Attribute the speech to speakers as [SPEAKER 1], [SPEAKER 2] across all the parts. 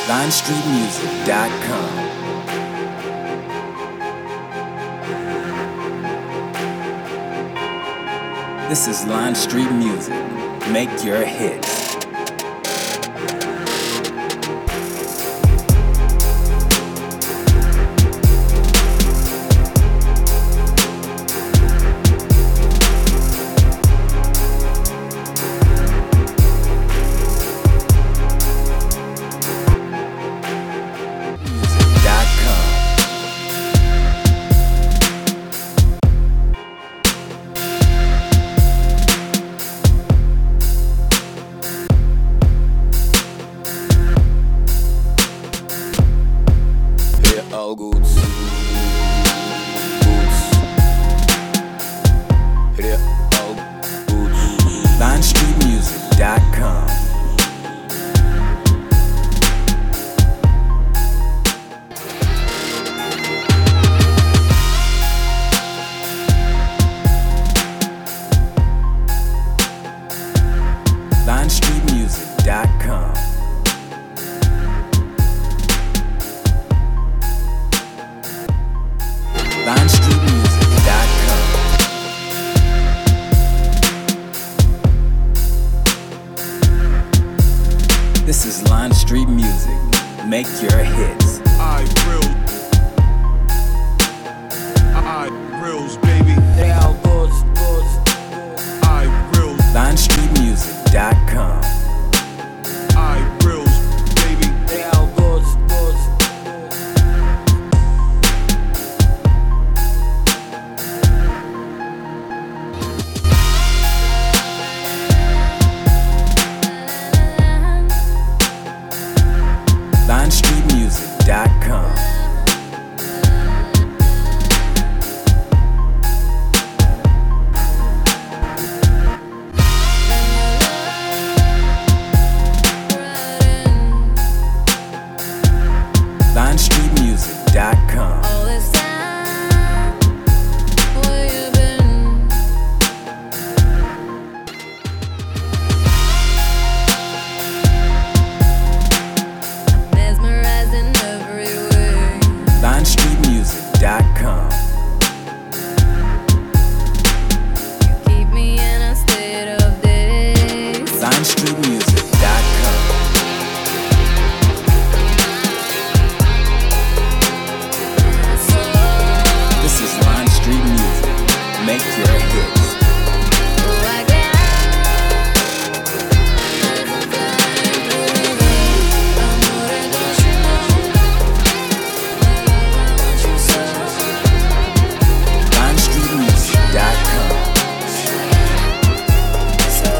[SPEAKER 1] LineStreetMusic.com. This is Line Street Music. Make your hits. All goods. Here all goods. LineStreetMusic.com. LineStreetMusic.com. LineStreetMusic.com. This is Line Street Music. Make your hits.
[SPEAKER 2] Grills, baby.
[SPEAKER 1] LineStreetMusic.com.
[SPEAKER 2] Grills, baby.
[SPEAKER 1] LineStreetMusic.com. LineStreetMusic.com.
[SPEAKER 3] All this time, where you been? Mesmerizing every way.
[SPEAKER 1] LineStreetMusic.com.
[SPEAKER 3] You keep me in a state of daze.
[SPEAKER 1] LineStreetMusic.com. This is Line Street Music. Make your hits.
[SPEAKER 3] Oh, I got amore, don't you know? I want you so.
[SPEAKER 1] LineStreetMusic.com.
[SPEAKER 3] So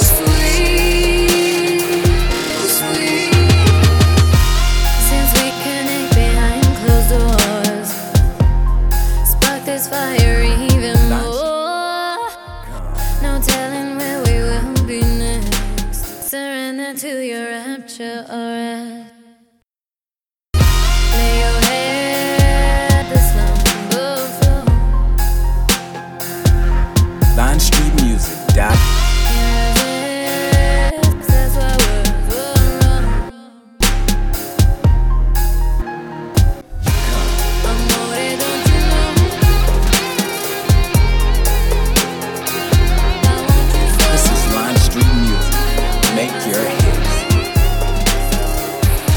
[SPEAKER 3] sweet, sweet. Since we connect behind closed doors, spark this fire even more. No telling where we will be next. Surrender to your rapture, alright. Lay your head, this number flow.
[SPEAKER 1] LineStreetMusic.com.
[SPEAKER 3] That's why words were wrong. Amore, don't you know? I want you so.
[SPEAKER 1] This is Line Street Music. Make your hits.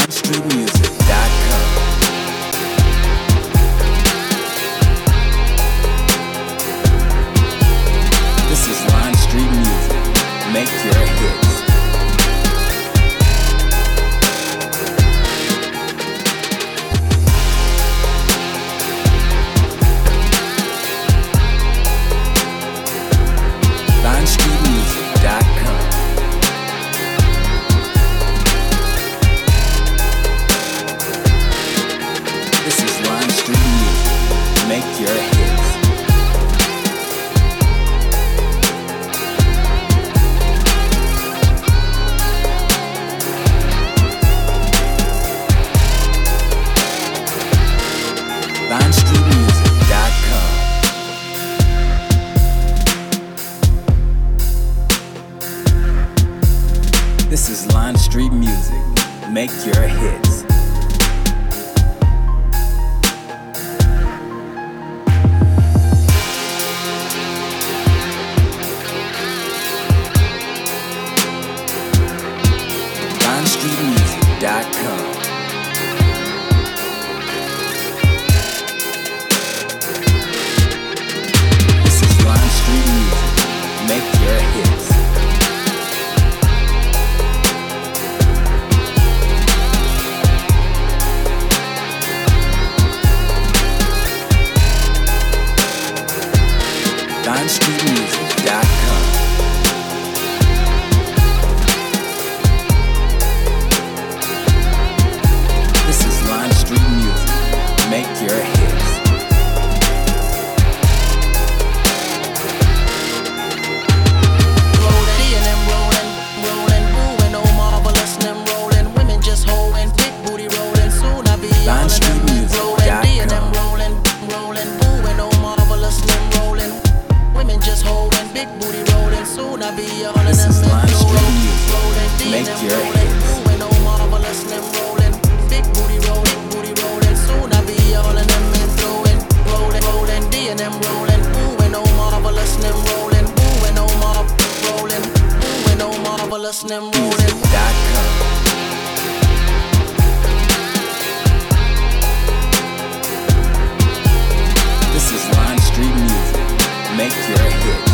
[SPEAKER 1] LineStreetMusic.com. This is Line Street Music. Make your hits. LineStreetMusic.com. This is Line Street Music. Make your hits. LineStreetMusic.com. This is Line Street Music. Make your hits. LineStreetMusic.com. This is Line Street Music. Make your hits. LineStreetMusic.com. This is Line Street Music. Make your hits.
[SPEAKER 2] Rolling, and them rolling, moving, oh marvelous, them rolling. Women just holding, big booty rolling. Soon I be all of them rolling, and them rolling, moving, oh marvelous, them rolling. Women just holding, big booty rolling. Soon I be all of
[SPEAKER 1] This
[SPEAKER 2] them
[SPEAKER 1] is Line Street Music.
[SPEAKER 2] rolling,
[SPEAKER 1] Make
[SPEAKER 2] and them
[SPEAKER 1] your
[SPEAKER 2] rolling,
[SPEAKER 1] hits.
[SPEAKER 2] moving, oh marvelous, them rolling. Big booty rolling, Soon I be all of them men throwing, rolling, D and them rolling, moving, oh marvelous, them rolling, moving, oh rolling, moving, oh marvelous, them rolling.
[SPEAKER 1] Music.com. This is Line Street Music. Make your hits.